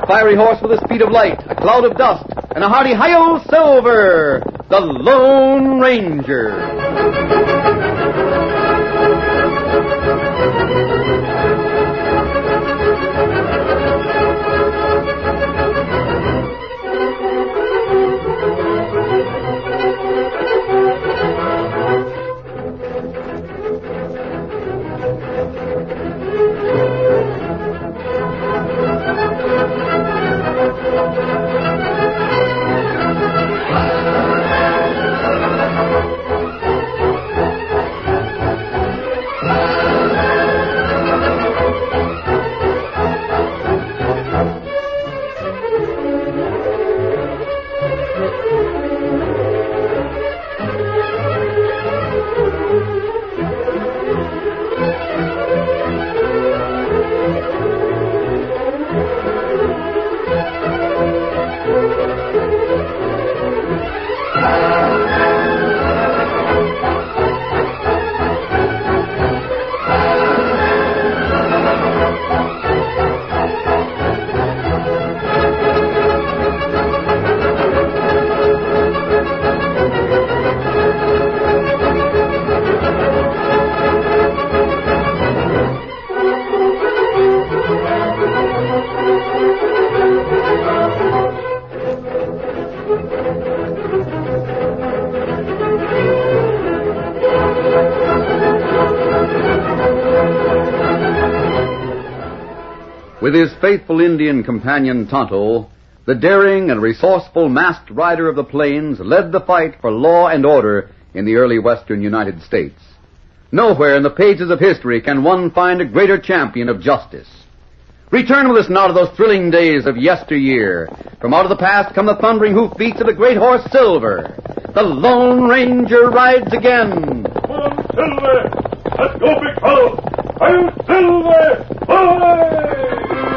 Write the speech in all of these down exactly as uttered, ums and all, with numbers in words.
A fiery horse with the speed of light, a cloud of dust, and a hearty hi-yo Silver, the Lone Ranger. With his faithful Indian companion Tonto, the daring and resourceful masked rider of the plains led the fight for law and order in the early western United States. Nowhere in the pages of history can one find a greater champion of justice. Return with us now to those thrilling days of yesteryear. From out of the past come the thundering hoofbeats of the great horse Silver. The Lone Ranger rides again. Come on, Silver! Let's go, big fellow! I'm Silver! Away!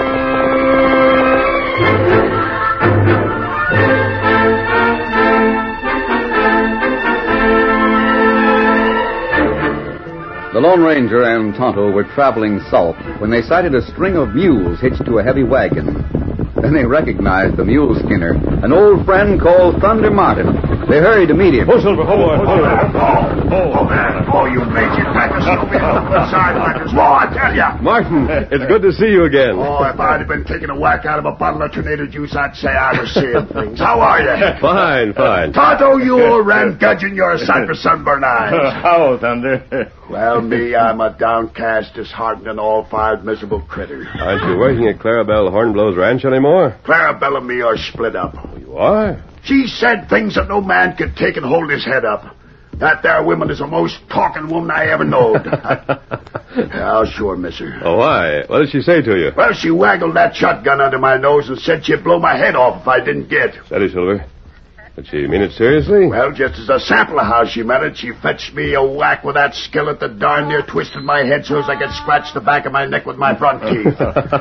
The Lone Ranger and Tonto were traveling south when they sighted a string of mules hitched to a heavy wagon. Then they recognized the mule skinner, an old friend called Thunder Martin. They hurried to meet him. Oh, Silver, hold on, hold on. Oh, oh, man. Oh, you major crackers. Sidewalkers. Whoa, I tell ya. Martin, it's good to see you again. Oh, if I'd have been taking a whack out of a bottle of tornado juice, I'd say I was seeing things. How are you? Fine, fine. Tonto, you old ramgudgeon, you're a sight for sunburned eyes. How, Thunder? Well, me, I'm a downcast, disheartened, and all-fired miserable critter. Aren't you working at Clarabelle Hornblow's ranch anymore? Clarabelle and me are split up. You are? She said things that no man could take and hold his head up. That there woman is the most talking woman I ever knowed. Yeah, sure, miss her. Oh, why? What did she say to you? Well, she waggled that shotgun under my nose and said she'd blow my head off if I didn't get. Steady, Silver. Did she mean it seriously? Well, just as a sample of how she meant it, she fetched me a whack with that skillet that darn near twisted my head so as I could scratch the back of my neck with my front teeth.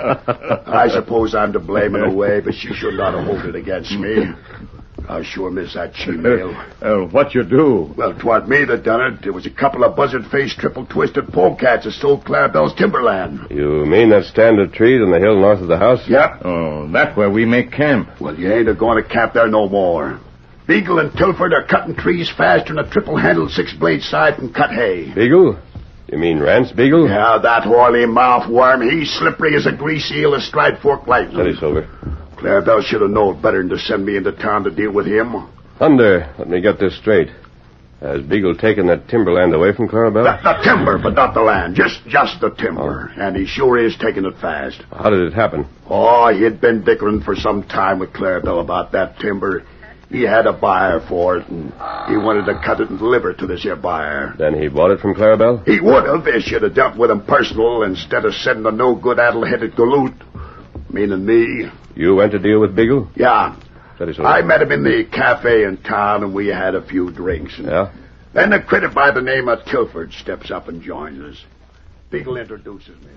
I suppose I'm to blame in a way, but she should not have held it against me. I sure miss that she-male. Uh, what you do? Well, 'twa'n't me that done it. It was a couple of buzzard-faced, triple-twisted polecats that stole Clarabelle's timberland. You mean that stand of trees on the hill north of the house? Yep. Oh, that's where we make camp. Well, you ain't a-going to camp there no more. Beagle and Tilford are cutting trees faster than a triple-handled six-blade scythe can cut hay. Beagle? You mean Rance Beagle? Yeah, that oily mouth worm. He's slippery as a grease eel astride forked lightning. Steady, Silver. Clarabelle should have known better than to send me into town to deal with him. Thunder, let me get this straight. Has Beagle taken that timberland away from Clarabelle? The, the timber, but not the land. Just just the timber. Oh. And he sure is taking it fast. How did it happen? Oh, he'd been dickering for some time with Clarabelle about that timber. He had a buyer for it, and he wanted to cut it and deliver it to this here buyer. Then he bought it from Clarabelle? He would have. They should have dealt with him personal instead of sending a no-good, addle-headed galoot. Meaning me. You went to deal with Beagle? Yeah. Steady, I met him in the cafe in town, and we had a few drinks. And yeah? Then a critter by the name of Tilford steps up and joins us. Beagle introduces me.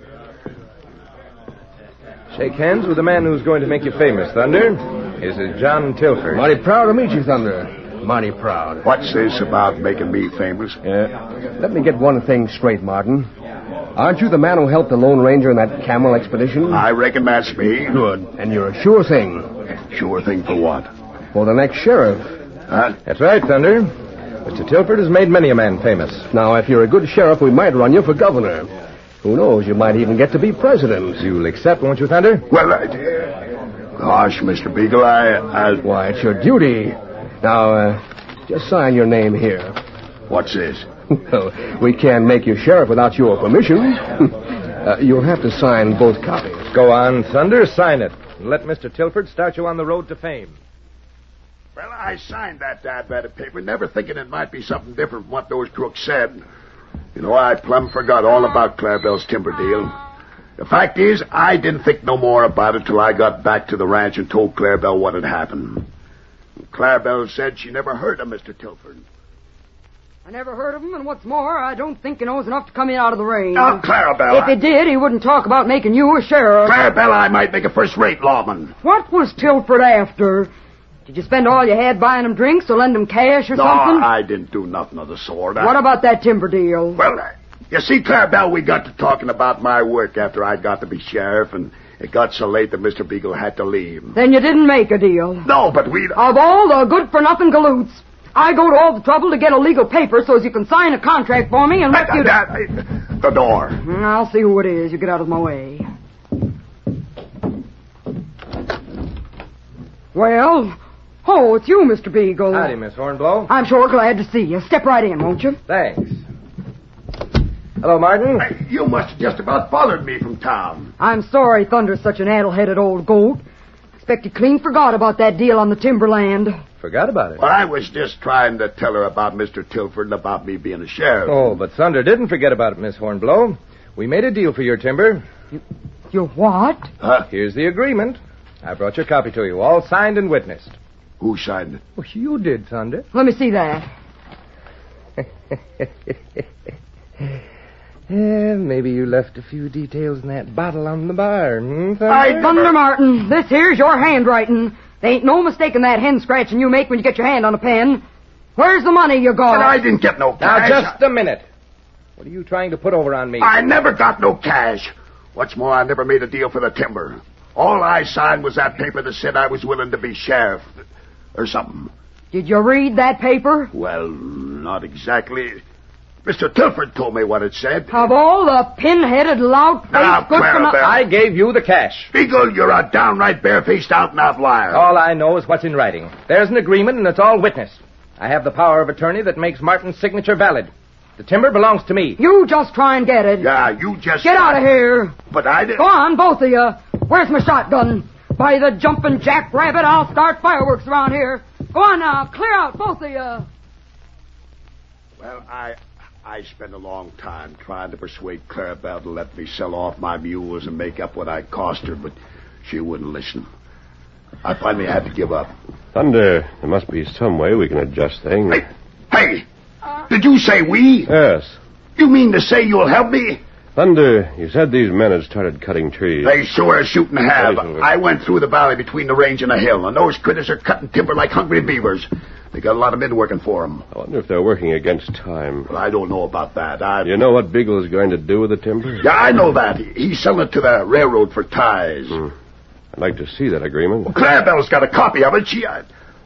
Shake hands with the man who's going to make you famous, Thunder. This is John Tilford. Mighty proud to meet you, Thunder. Mighty proud. What's this about making me famous? Yeah. Let me get one thing straight, Martin. Aren't you the man who helped the Lone Ranger in that camel expedition? I reckon that's me. Good. And you're a sure thing. Sure thing for what? For the next sheriff. Huh? That's right, Thunder. Mister Tilford has made many a man famous. Now, if you're a good sheriff, we might run you for governor. Who knows, you might even get to be president. You'll accept, won't you, Thunder? Well, I... Gosh, Mister Beagle, I... I... Why, it's your duty. Now, uh, just sign your name here. What's this? Well, we can't make you sheriff without your permission. uh, you'll have to sign both copies. Go on, Thunder, sign it. And let Mister Tilford start you on the road to fame. Well, I signed that bad paper, never thinking it might be something different from what those crooks said. You know, I plumb forgot all about Clarabelle's timber deal. The fact is, I didn't think no more about it till I got back to the ranch and told Clarabelle what had happened. Clarabelle said she never heard of Mister Tilford. I never heard of him, and what's more, I don't think he knows enough to come in out of the rain. Now, Clarabelle... If he did, he wouldn't talk about making you a sheriff. Clarabelle, I might make a first-rate lawman. What was Tilford after? Did you spend all you had buying him drinks or lend him cash or no, something? No, I didn't do nothing of the sort. I... What about that timber deal? Well, uh, you see, Clarabelle, we got to talking about my work after I got to be sheriff, and it got so late that Mister Beagle had to leave. Then you didn't make a deal? No, but we... Of all the good-for-nothing galoots, I go to all the trouble to get a legal paper so as you can sign a contract for me and let uh, you... That, uh, the door. I'll see who it is. You get out of my way. Well... Oh, it's you, Mister Beagle. Howdy, Miss Hornblow. I'm sure glad to see you. Step right in, won't you? Thanks. Hello, Martin. Hey, you must have just about followed me from town. I'm sorry Thunder's such an addle-headed old goat. Expect he clean forgot about that deal on the timberland. Forgot about it? Well, I was just trying to tell her about Mister Tilford and about me being a sheriff. Oh, but Thunder didn't forget about it, Miss Hornblow. We made a deal for your timber. You, you what? Huh? Here's the agreement. I brought your copy to you, all signed and witnessed. Who signed it? Well, you did, Thunder. Let me see that. Yeah, maybe you left a few details in that bottle on the bar, hmm, Thunder? I- Thunder Martin, this here's your handwriting. There ain't no mistaking that hen scratching you make when you get your hand on a pen. Where's the money you got? But I didn't get no Now, cash. just a minute. What are you trying to put over on me? I never got no cash. What's more, I never made a deal for the timber. All I signed was that paper that said I was willing to be sheriff. Or something. Did you read that paper? Well, not exactly. Mister Tilford told me what it said. Of all the pin-headed, lout-faced... Now, good for no- Clarabelle. I gave you the cash. Beagle, you're a downright barefaced out-and-out liar. All I know is what's in writing. There's an agreement, and it's all witnessed. I have the power of attorney that makes Martin's signature valid. The timber belongs to me. You just try and get it. Yeah, you just... Get out of here. But I didn't... Go on, both of you. Where's my shotgun? By the jumping jackrabbit, I'll start fireworks around here. Go on now, clear out, both of you. Well, I... I spent a long time trying to persuade Clarabelle to let me sell off my mules and make up what I cost her, but she wouldn't listen. I finally had to give up. Thunder, there must be some way we can adjust things. Hey! Hey! Did you say we? Yes. You mean to say you'll help me? Thunder, you said these men had started cutting trees. They sure as shooting have. Right. I went through the valley between the range and the hill, and those critters are cutting timber like hungry beavers. They got a lot of men working for them. I wonder if they're working against time. Well, I don't know about that. I... You know what Beagle is going to do with the timber? Yeah, I know that. He's selling it to the railroad for ties. Hmm. I'd like to see that agreement. Well, Clarabelle's got a copy of it. She... Uh,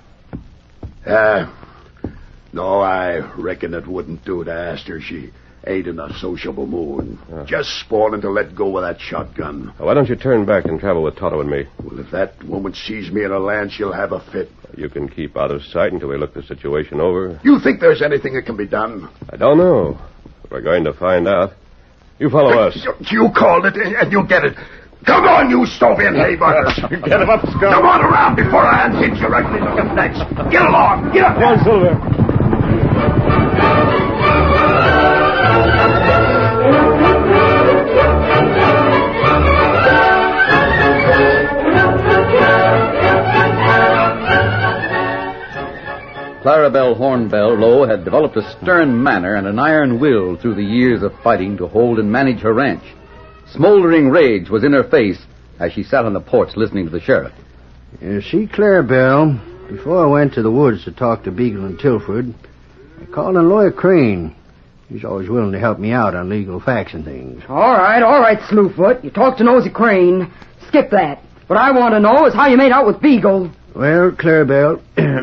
uh, no, I reckon it wouldn't do to ask her. She ain't in a sociable mood. Uh. Just spoiling to let go of that shotgun. Why don't you turn back and travel with Toto and me? Well, if that woman sees me in a land, she'll have a fit. You can keep out of sight until we look the situation over. You think there's anything that can be done? I don't know. But we're going to find out. You follow us. You, you called it, and you'll get it. Come on, you stove-in hay butters. Get him up, Scott. Come on around before I unhitch your ugly looking necks. Get along. Get up. Come on, Silver. Clarabelle Hornbell Lowe had developed a stern manner and an iron will through the years of fighting to hold and manage her ranch. Smoldering rage was in her face as she sat on the porch listening to the sheriff. You see, Clarabelle, before I went to the woods to talk to Beagle and Tilford, I called on Lawyer Crane. He's always willing to help me out on legal facts and things. All right, all right, Slewfoot. You talk to Nosy Crane. Skip that. What I want to know is how you made out with Beagle. Well, Clarabelle,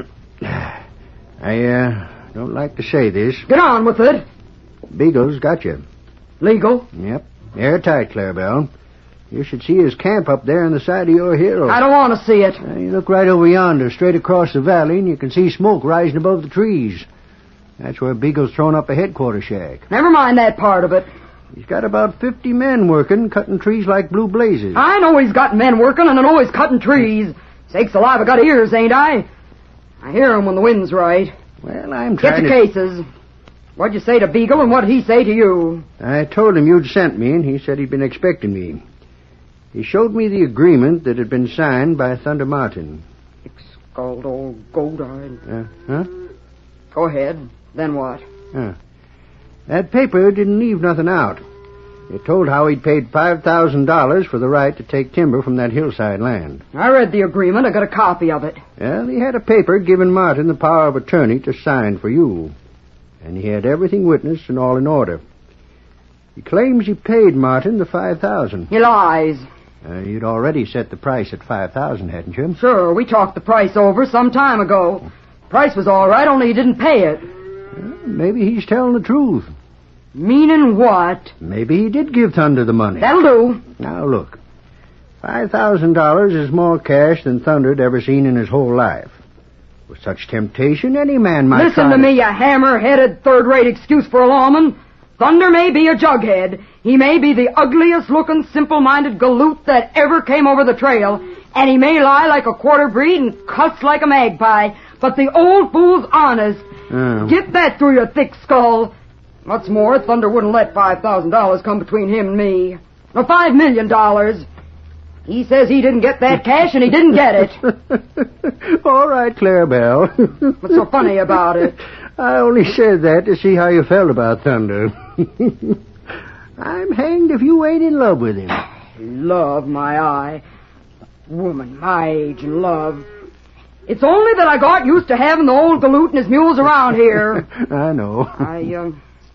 I uh, don't like to say this. Get on with it. Beagle's got you. Legal? Yep. Airtight, Clarabelle. You should see his camp up there on the side of your hill. I don't want to see it. Uh, you look right over yonder, straight across the valley, and you can see smoke rising above the trees. That's where Beagle's thrown up a headquarters shack. Never mind that part of it. He's got about fifty men working, cutting trees like blue blazes. I know he's got men working, and I know he's cutting trees. Sakes alive, I got ears, ain't I? I hear 'em when the wind's right. Well, I'm Get trying to to... cases. What'd you say to Beagle, and what'd he say to you? I told him you'd sent me, and he said he'd been expecting me. He showed me the agreement that had been signed by Thunder Martin. Thick-skulled old goat-eyed. Uh, huh? Go ahead. Then what? Huh. That paper didn't leave nothing out. It told how he'd paid five thousand dollars for the right to take timber from that hillside land. I read the agreement. I got a copy of it. Well, he had a paper giving Martin the power of attorney to sign for you. And he had everything witnessed and all in order. He claims he paid Martin the five thousand dollars. He lies. Uh, you'd already set the price at five thousand dollars, hadn't you? Sure, we talked the price over some time ago. Price was all right, only he didn't pay it. Well, maybe he's telling the truth. Meaning what? Maybe he did give Thunder the money. That'll do. Now, look. five thousand dollars is more cash than Thunder'd ever seen in his whole life. With such temptation, any man might Listen try to me, you hammer-headed, third-rate excuse for a lawman. Thunder may be a jughead. He may be the ugliest-looking, simple-minded galoot that ever came over the trail. And he may lie like a quarter breed and cuss like a magpie. But the old fool's honest. Oh. Get that through your thick skull. What's more, Thunder wouldn't let five thousand dollars come between him and me. No, five million dollars. He says he didn't get that cash, and he didn't get it. All right, Clarabelle. What's so funny about it? I only said that to see how you felt about Thunder. I'm hanged if you ain't in love with him. Love, my eye. Woman my age in love. It's only that I got used to having the old galoot and his mules around here. I know. I, uh...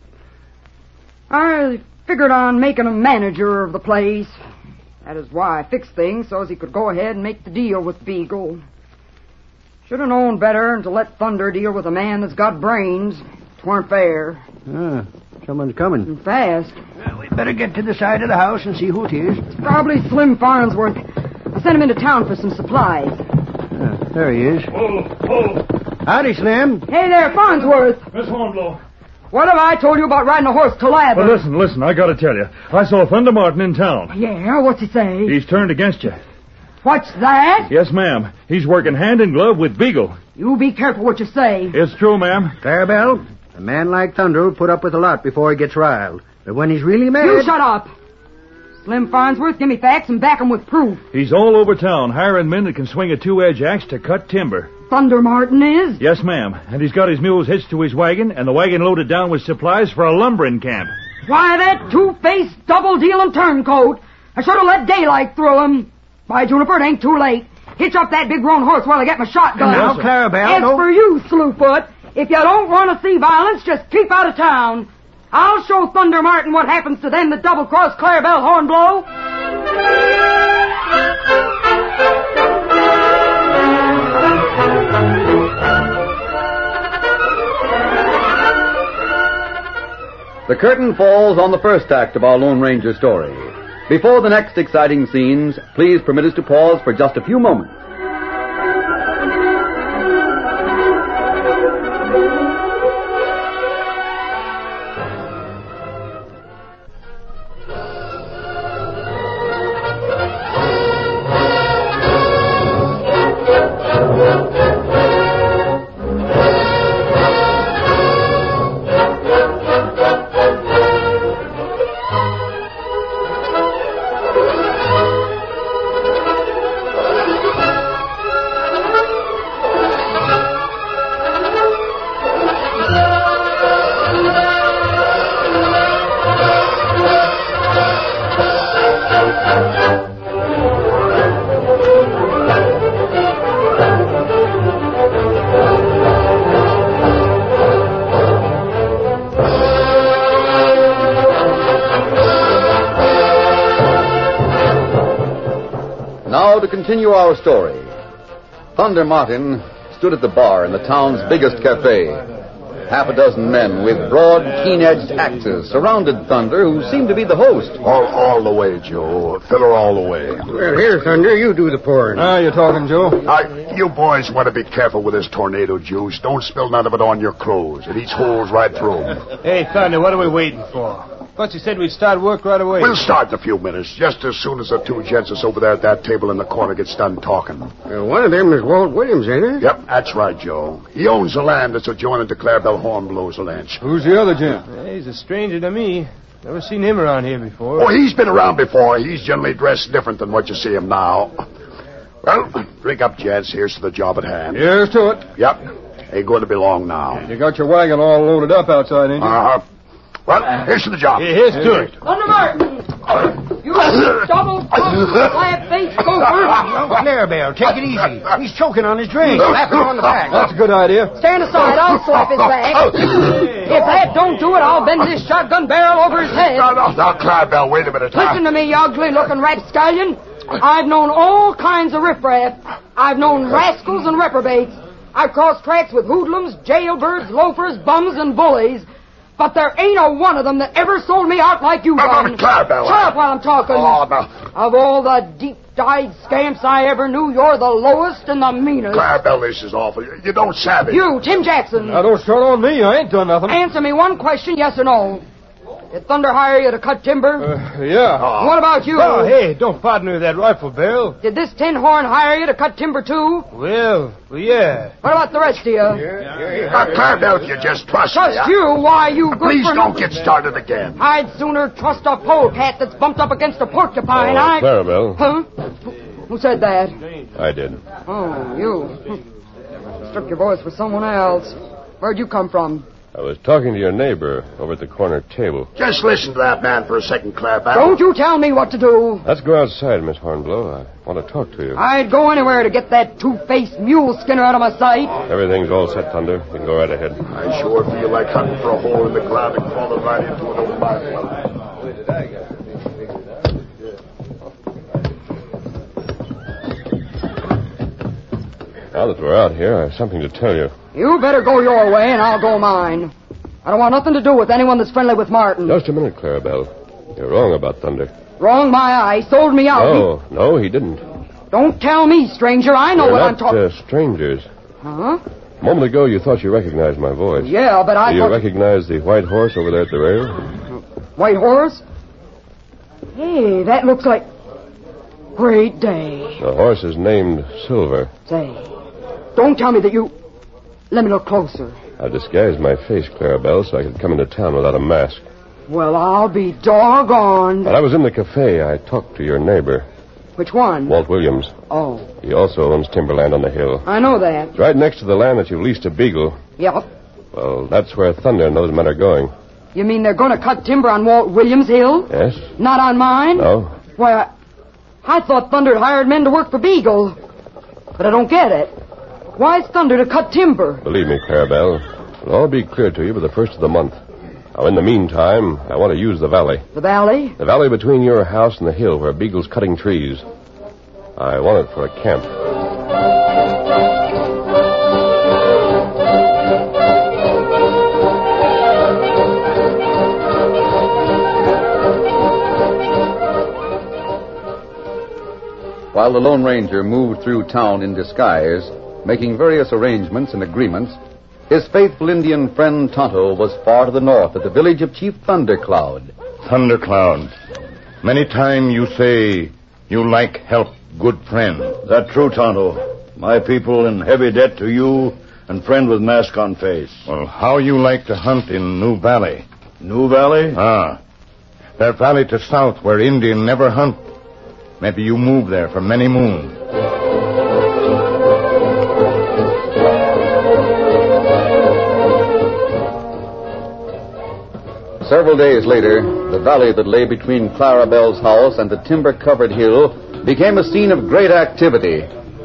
I figured on making him manager of the place. That is why I fixed things, so as he could go ahead and make the deal with Beagle. Should have known better than to let Thunder deal with a man that's got brains. It weren't fair. Ah, someone's coming. And fast. Well, we better get to the side of the house and see who it is. It's probably Slim Farnsworth. I sent him into town for some supplies. Ah, there he is. Oh, oh, Howdy, Slim. Hey there, Farnsworth. Miss Hornblow. What have I told you about riding a horse to Lather? Well, listen, listen, I gotta tell you. I saw Thunder Martin in town. Yeah, what's he say? He's turned against you. What's that? Yes, ma'am. He's working hand in glove with Beagle. You be careful what you say. It's true, ma'am. Clarabelle, a man like Thunder will put up with a lot before he gets riled. But when he's really mad... You shut up. Slim Farnsworth, give me facts and back 'em with proof. He's all over town, hiring men that can swing a two-edged axe to cut timber. Thunder Martin is? Yes, ma'am. And he's got his mules hitched to his wagon, and the wagon loaded down with supplies for a lumbering camp. Why, that two-faced, double-dealing turncoat. I should have let daylight through him. By Juniper, it ain't too late. Hitch up that big roan horse while I get my shotgun. Now, Clarabelle, As don't... for you, Slewfoot, if you don't want to see violence, just keep out of town. I'll show Thunder Martin what happens to them that double-cross Clarabelle Hornblow. The curtain falls on the first act of our Lone Ranger story. Before the next exciting scenes, please permit us to pause for just a few moments. Now to continue our story. Thunder Martin stood at the bar in the town's biggest cafe. Half a dozen men with broad, keen-edged axes surrounded Thunder, who seemed to be the host. All, all the way, Joe. Fill her all the way. Well, here, Thunder, you do the pouring. Ah, you're talking, Joe? Uh, you boys want to be careful with this tornado juice. Don't spill none of it on your clothes. It eats holes right through 'em. Hey, Thunder, what are we waiting for? Thought you said we'd start work right away. We'll start in a few minutes, just as soon as the two gents that's over there at that table in the corner gets done talking. Uh, one of them is Walt Williams, ain't it? Yep, that's right, Joe. He owns the land that's adjoining to Clarabelle Hornblow's ranch. Who's the other gent? Hey, he's a stranger to me. Never seen him around here before. Oh, he's been around before. He's generally dressed different than what you see him now. Well, drink up, gents. Here's to the job at hand. Here's to it. Yep. Ain't going to be long now. You got your wagon all loaded up outside, ain't you? Uh-huh. Well, here's to the job. Yeah, here's to it. Thunder Martin! You double flat-faced gopher! Clarabelle, take it easy. He's choking on his drink. Slap him on the back. That's a good idea. Stand aside, I'll slap his back. If that don't do it, I'll bend this shotgun barrel over his head. No, no, now, Clarabelle, wait a minute. Listen to me, you ugly-looking rapscallion. I've known all kinds of riffraff. I've known rascals and reprobates. I've crossed tracks with hoodlums, jailbirds, loafers, bums, and bullies. But there ain't a one of them that ever sold me out like you done. Clarabelle. Shut up while I'm talking. Oh, no. Of all the deep-dyed scamps I ever knew, you're the lowest and the meanest. Clarabelle, this is awful. You don't savvy. You, Tim Jackson. Now, don't start on me. I ain't done nothing. Answer me one question, yes or no. Did Thunder hire you to cut timber? Uh, yeah. Oh. What about you? Oh, hey, don't partner with that rifle barrel. Did this tin horn hire you to cut timber, too? Well, well, yeah. What about the rest of you? Now, Clarabelle, you just trust, Trust me. huh? you? Why, you good Please for don't nothing. get started again. I'd sooner trust a polecat that's bumped up against a porcupine. Oh, I... Clarabelle. Huh? Who said that? I did. Oh, you. Struck your voice for someone else. Where'd you come from? I was talking to your neighbor over at the corner table. Just listen to that man for a second, Clarabelle. Don't you tell me what to do. Let's go outside, Miss Hornblow. I want to talk to you. I'd go anywhere to get that two-faced mule skinner out of my sight. Everything's all set, Thunder. You can go right ahead. I sure feel like hunting for a hole in the ground and crawling right into it over my head. Now that we're out here, I have something to tell you. You better go your way and I'll go mine. I don't want nothing to do with anyone that's friendly with Martin. Just a minute, Clarabelle. You're wrong about Thunder. Wrong my eye. Sold me out. No, no, he didn't. He... Don't tell me, stranger. I know We're what not, I'm talking... uh, strangers. Huh? A moment ago, you thought you recognized my voice. Yeah, but I Do you thought... recognize the white horse over there at the rail? White horse? Hey, that looks like... Great day. The horse is named Silver. Say, don't tell me that you... Let me look closer. I disguised my face, Clarabelle, so I could come into town without a mask. Well, I'll be doggone. When I was in the cafe, I talked to your neighbor, Which one? Walt Williams. Oh, He also owns timberland on the hill. I know that. It's right next to the land that you leased to Beagle. Yep. Well, that's where Thunder and those men are going. You mean they're going to cut timber on Walt Williams' hill? Yes? Not on mine? No? Why, I, I thought Thunder had hired men to work for Beagle. But I don't get it. Why is Thunder to cut timber? Believe me, Clarabelle, it'll all be clear to you by the first of the month. Now, in the meantime, I want to use the valley. The valley? The valley between your house and the hill where Beagle's cutting trees. I want it for a camp. While the Lone Ranger moved through town in disguise, making various arrangements and agreements, his faithful Indian friend Tonto was far to the north at the village of Chief Thundercloud. Thundercloud, many time you say you like help, good friend. That true, Tonto. My people in heavy debt to you and friend with mask on face. Well, how you like to hunt in New Valley? New Valley? Ah, that valley to south where Indian never hunt. Maybe you move there for many moons. Several days later, the valley that lay between Clarabelle's house and the timber-covered hill became a scene of great activity.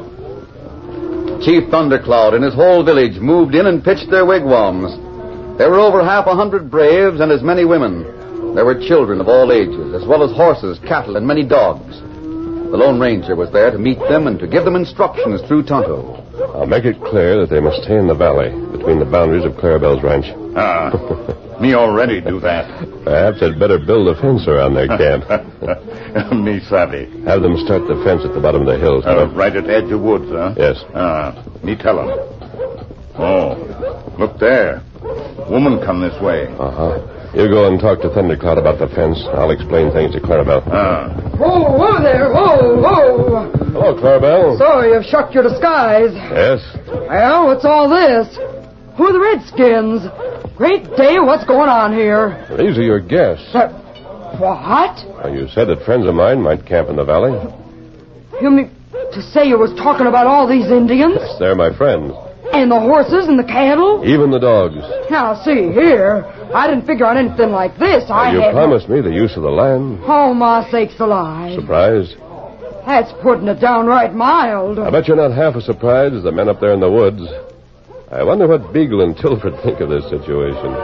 Chief Thundercloud and his whole village moved in and pitched their wigwams. There were over half a hundred braves and as many women. There were children of all ages, as well as horses, cattle, and many dogs. The Lone Ranger was there to meet them and to give them instructions through Tonto. I'll make it clear that they must stay in the valley, between the boundaries of Clarabelle's ranch. Ah, me already do that. Perhaps I'd better build a fence around their camp. Me savvy. Have them start the fence at the bottom of the hills. Uh, right at the edge of woods, huh? Yes. Ah, me tell them. Oh, look there. Woman come this way. Uh-huh. You go and talk to Thundercloud about the fence. I'll explain things to Clarabelle. Ah. Whoa, whoa there, whoa, whoa. Hello, Clarabelle. So you've shucked your disguise. Yes. Well, what's all this? Who are the Redskins? Great day, what's going on here? These are your guests. Uh, what? Well, you said that friends of mine might camp in the valley. You mean to say you was talking about all these Indians? Yes, they're my friends. And the horses and the cattle? Even the dogs. Now, see here. I didn't figure on anything like this. Well, I you had... promised me the use of the land. Oh, my sakes alive. Surprised? That's putting it downright mild. I bet you're not half as surprised as the men up there in the woods. I wonder what Beagle and Tilford think of this situation.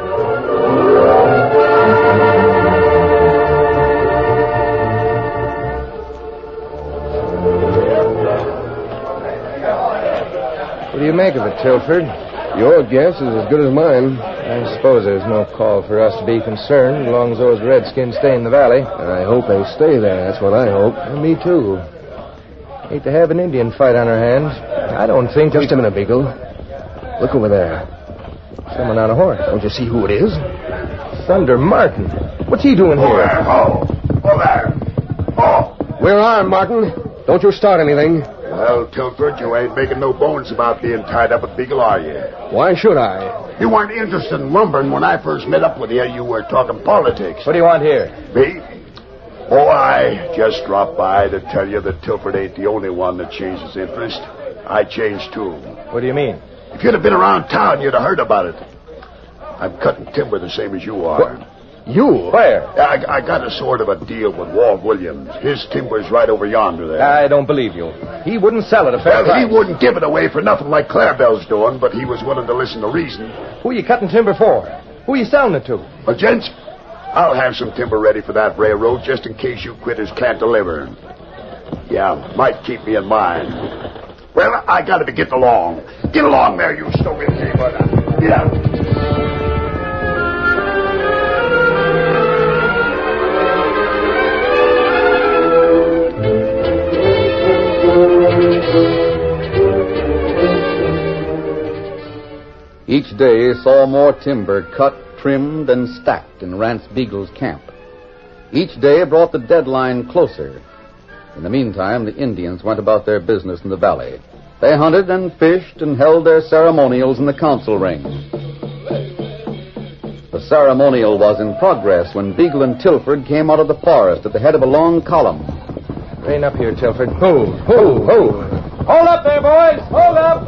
What do you make of it, Tilford? Your guess is as good as mine. I suppose there's no call for us to be concerned as long as those Redskins stay in the valley. I hope they stay there. That's what I hope. And me, too. Hate to have an Indian fight on our hands. I don't think... Just a minute, Beagle. Look over there. Someone on a horse. Don't you see who it is? Thunder Martin. What's he doing Oh, here? there. Oh, oh, there. Oh. We're armed, Martin. Don't you start anything. Well, Tilford, you ain't making no bones about being tied up with Beagle, are you? Why should I? You weren't interested in lumbering when I first met up with you. You were talking politics. What do you want here? Me? Oh, I just dropped by to tell you that Tilford ain't the only one that changed his interest. I changed, too. What do you mean? If you'd have been around town, you'd have heard about it. I'm cutting timber the same as you are. What? You? Where? I, I got a sort of a deal with Walt Williams. His timber's right over yonder there. I don't believe you. He wouldn't sell it a fair Well, price. he wouldn't give it away for nothing like Clarabelle's doing, but he was willing to listen to reason. Who are you cutting timber for? Who are you selling it to? Well, gents, I'll have some timber ready for that railroad just in case you quitters can't deliver. Yeah, might keep me in mind. Well, I gotta be getting along. Get along there, you stupid timber. Get out. Each day saw more timber cut, trimmed, and stacked in Rance Beagle's camp. Each day brought the deadline closer. In the meantime, the Indians went about their business in the valley. They hunted and fished and held their ceremonials in the council ring. The ceremonial was in progress when Beagle and Tilford came out of the forest at the head of a long column. Rein up here, Tilford. Ho, ho, ho. Hold up there, boys. Hold up.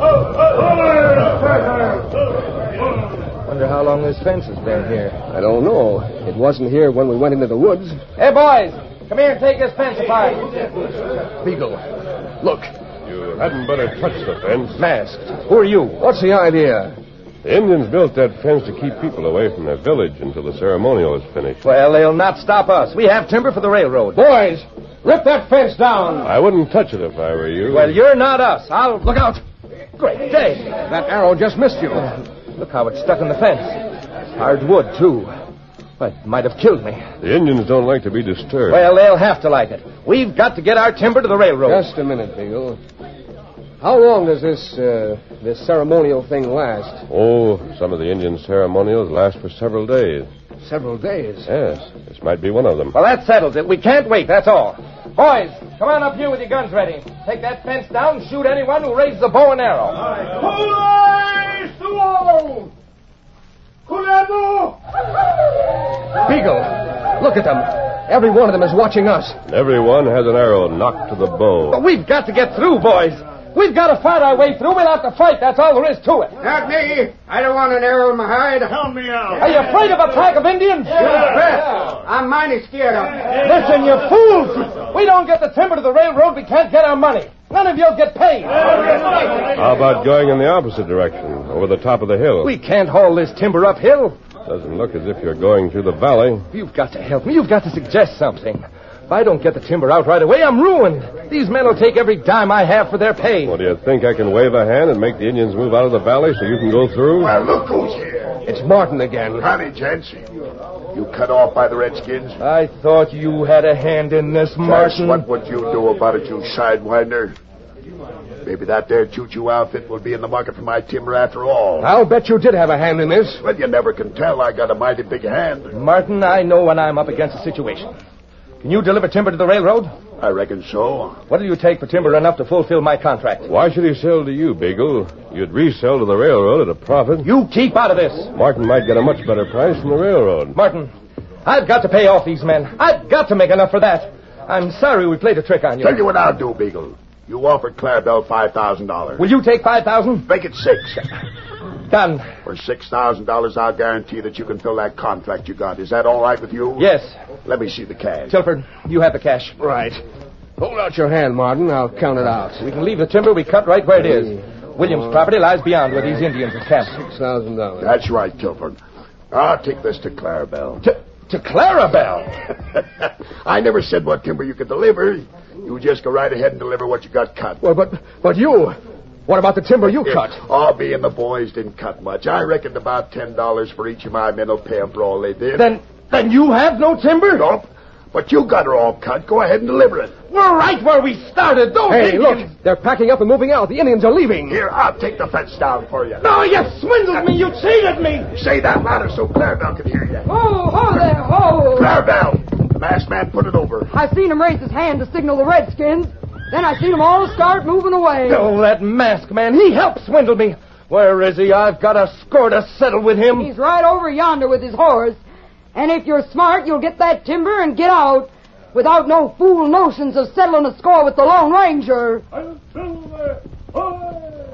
Wonder how long this fence has been here. I don't know. It wasn't here when we went into the woods. Hey, boys. Come here and take this fence apart. Beagle, look. You hadn't better touch the fence. Masked. Who are you? What's the idea? The Indians built that fence to keep people away from their village until the ceremonial is finished. Well, they'll not stop us. We have timber for the railroad. Boys, rip that fence down. I wouldn't touch it if I were you. Well, you're not us. I'll... Look out. Great day. That arrow just missed you. Look how it's stuck in the fence. Hard wood, too. It might have killed me. The Indians don't like to be disturbed. Well, they'll have to like it. We've got to get our timber to the railroad. Just a minute, Beagle. How long does this, uh, this ceremonial thing last? Oh, some of the Indian ceremonials last for several days. Several days? Yes, this might be one of them. Well, that settles it. We can't wait, that's all. Boys, come on up here with your guns ready. Take that fence down and shoot anyone who raises a bow and arrow. Beagle, look at them. Every one of them is watching us. Everyone has an arrow knocked to the bow. But we've got to get through, boys. We've got to fight our way through. We'll have to fight. That's all there is to it. Not me. I don't want an arrow in my hide. Help me out. Are you afraid of a pack of Indians? Yeah. I'm mighty scared of them. Listen, you fools. We don't get the timber to the railroad, we can't get our money. None of you'll get paid. How about going in the opposite direction, over the top of the hill? We can't haul this timber uphill. Doesn't look as if you're going through the valley. You've got to help me. You've got to suggest something. If I don't get the timber out right away, I'm ruined. These men will take every dime I have for their pay. Well, do you think I can wave a hand and make the Indians move out of the valley so you can go through? Well, look who's here. It's Martin again. Howdy, gents. You cut off by the Redskins? I thought you had a hand in this, Martin. What would you do about it, you sidewinder? Maybe that there choo-choo outfit will be in the market for my timber after all. I'll bet you did have a hand in this. Well, you never can tell. I got a mighty big hand. Martin, I know when I'm up against a situation. Can you deliver timber to the railroad? I reckon so. What do you take for timber enough to fulfill my contract? Why should he sell to you, Beagle? You'd resell to the railroad at a profit. You keep out of this. Martin might get a much better price from the railroad. Martin, I've got to pay off these men. I've got to make enough for that. I'm sorry we played a trick on you. Tell you what I'll do, Beagle. You offered Clarabelle five thousand dollars. Will you take five thousand dollars? Make it six. Done. For six thousand dollars, I'll guarantee that you can fill that contract you got. Is that all right with you? Yes. Let me see the cash. Tilford, you have the cash. Right. Hold out your hand, Martin. I'll count it out. We can leave the timber we cut right where it is. Williams' property lies beyond where these Indians are camped. Six thousand dollars. That's right, Tilford. I'll take this to Clarabelle. To, to Clarabelle? I never said what timber you could deliver. You just go right ahead and deliver what you got cut. Well, but but you... What about the timber you Yeah, cut? all me and the boys didn't cut much. I reckoned about ten dollars for each of my men will pay them for all they did. Then, then you have no timber? Nope. But you got her all cut. Go ahead and deliver it. We're right where we started. Those Hey, Indians... look. They're packing up and moving out. The Indians are leaving. Here, I'll take the fence down for you. No, you swindled me. You cheated me. Say that louder so Clarabelle can hear you. Ho, ho there, ho! Clarabelle, the masked man put it over. I seen him raise his hand to signal the Redskins. Then I seen them all start moving away. Oh, that masked man. He helped swindle me. Where is he? I've got a score to settle with him. He's right over yonder with his horse. And if you're smart, you'll get that timber and get out without no fool notions of settling a score with the Lone Ranger. I'll silver. Hoy!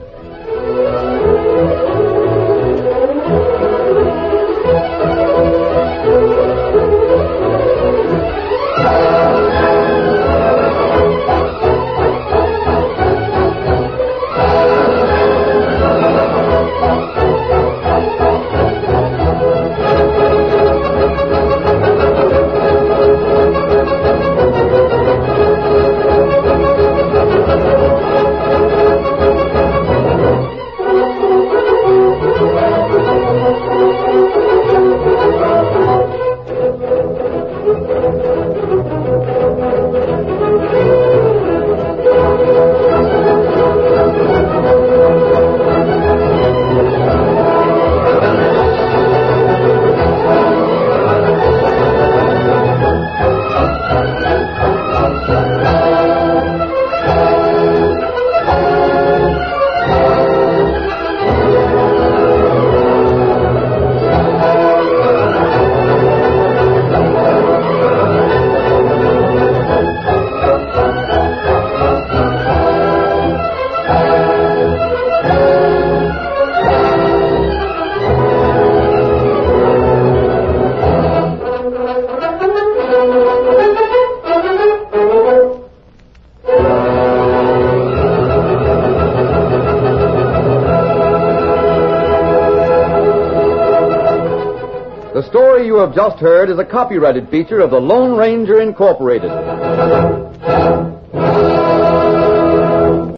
The story you have just heard is a copyrighted feature of the Lone Ranger Incorporated.